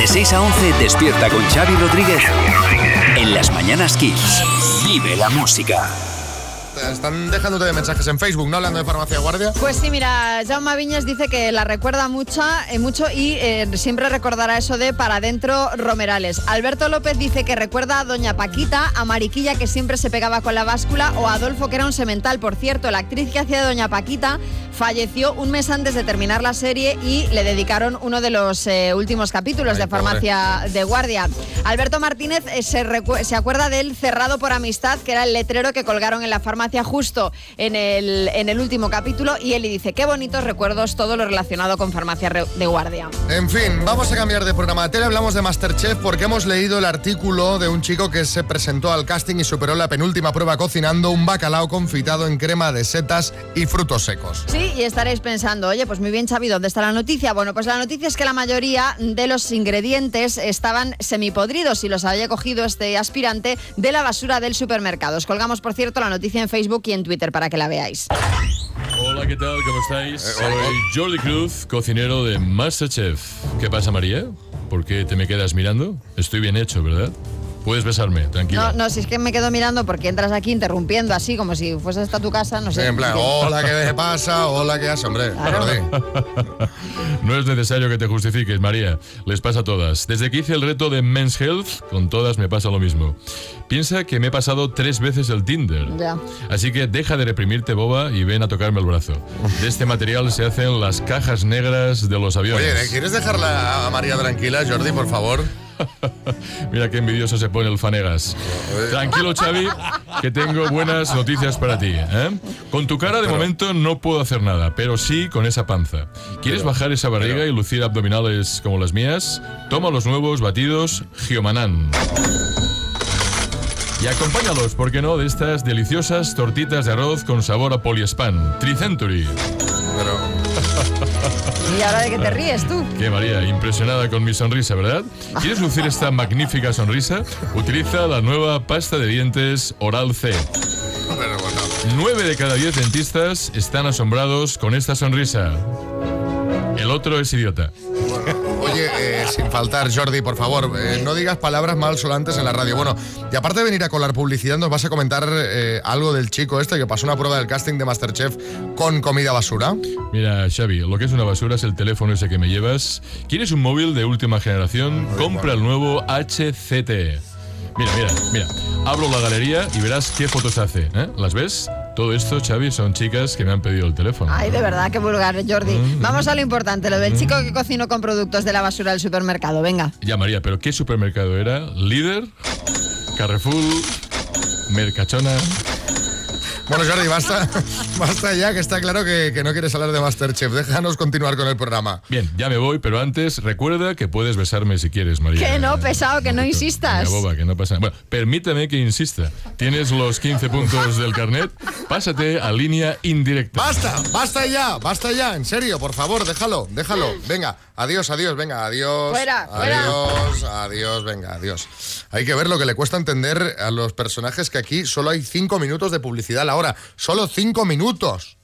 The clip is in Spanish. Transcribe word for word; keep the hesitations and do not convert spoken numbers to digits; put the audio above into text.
De seis a once, despierta con Xavi Rodríguez en Las Mañanas Kiss. Vive la música. Están dejándote de mensajes en Facebook, ¿no? Hablando de Farmacia Guardia. Pues sí, mira, Jaume Viñas dice que la recuerda mucho, eh, mucho y eh, siempre recordará eso de para adentro Romerales. Alberto López dice que recuerda a Doña Paquita, a Mariquilla, que siempre se pegaba con la báscula, o a Adolfo, que era un semental. Por cierto, la actriz que hacía de Doña Paquita falleció un mes antes de terminar la serie y le dedicaron uno de los eh, últimos capítulos Ay, de Farmacia pobre. de Guardia. Alberto Martínez eh, se, recu- se acuerda del Cerrado por Amistad, que era el letrero que colgaron en la farmacia justo en el, en el último capítulo, y él dice, qué bonitos recuerdos todo lo relacionado con Farmacia de Guardia. En fin, vamos a cambiar de programa de tele, hablamos de MasterChef porque hemos leído el artículo de un chico que se presentó al casting y superó la penúltima prueba cocinando un bacalao confitado en crema de setas y frutos secos. Sí, y estaréis pensando, oye, pues muy bien, Xavi, ¿dónde está la noticia? Bueno, pues la noticia es que la mayoría de los ingredientes estaban semipodridos y los había cogido este aspirante de la basura del supermercado. Os colgamos, por cierto, la noticia en Facebook y en Twitter para que la veáis. Hola, ¿qué tal? ¿Cómo estáis? Soy Jordi Cruz, cocinero de MasterChef. ¿Qué pasa, María? ¿Por qué te me quedas mirando? Estoy bien hecho, ¿verdad? Puedes besarme, tranquilo. No, no, si es que me quedo mirando porque entras aquí interrumpiendo así, como si fuese esta tu casa, no sé. Sí, en plan, hola, ¿qué pasa? Hola, ¿qué hace, hombre? Claro. No es necesario que te justifiques, María. Les pasa a todas. Desde que hice el reto de Men's Health, con todas me pasa lo mismo. Piensa que me he pasado tres veces el Tinder. Ya. Así que deja de reprimirte, boba, y ven a tocarme el brazo. De este material se hacen las cajas negras de los aviones. Oye, ¿quieres dejarla a María tranquila, Jordi, por favor? Mira qué envidioso se pone el Fanegas. Tranquilo, Xavi, que tengo buenas noticias para ti, ¿eh? Con tu cara de pero, momento no puedo hacer nada, pero sí con esa panza. ¿Quieres pero, bajar esa barriga pero, y lucir abdominales como las mías? Toma los nuevos batidos Giomanán. Y acompáñalos, ¿por qué no?, de estas deliciosas tortitas de arroz con sabor a Poliespan, Tricenturi. Pero... ¿Y ahora de qué te ríes tú? ¿Qué, María? Impresionada con mi sonrisa, ¿verdad? ¿Quieres lucir esta magnífica sonrisa? Utiliza la nueva pasta de dientes Oral-C. Pero bueno. Nueve de cada diez dentistas están asombrados con esta sonrisa. El otro es idiota. Oye, eh, sin faltar, Jordi, por favor, eh, no digas palabras malsonantes en la radio. Bueno, y aparte de venir a colar publicidad, nos vas a comentar eh, algo del chico este que pasó una prueba del casting de MasterChef con comida basura. Mira, Xavi, lo que es una basura es el teléfono ese que me llevas. ¿Quieres un móvil de última generación? Ay, Compra bueno. el nuevo H C T. Mira, mira, mira. Abro la galería y verás qué fotos hace, ¿eh? ¿Las ves? Todo esto, Xavi, son chicas que me han pedido el teléfono. Ay, de verdad, qué vulgar, Jordi. Mm, Vamos a lo importante, lo del mm. chico que cocinó con productos de la basura del supermercado. Venga. Ya, María, ¿pero qué supermercado era? ¿Líder? ¿Carrefour? ¿Mercachona? Bueno, Jordi, basta, basta ya, que está claro que, que no quieres hablar de MasterChef. Déjanos continuar con el programa. Bien, ya me voy, pero antes recuerda que puedes besarme si quieres, María. Que no, pesado, que no insistas. Venga, boba, que no pasa nada. Bueno, permítame que insista. Tienes los quince puntos del carnet. Pásate a línea indirecta. Basta, basta ya, basta ya. En serio, por favor, déjalo, déjalo. Venga, adiós, adiós, venga, adiós. Fuera, adiós, fuera. adiós, venga, adiós. Hay que ver lo que le cuesta entender a los personajes que aquí solo hay cinco minutos de publicidad a la hora. Solo cinco minutos.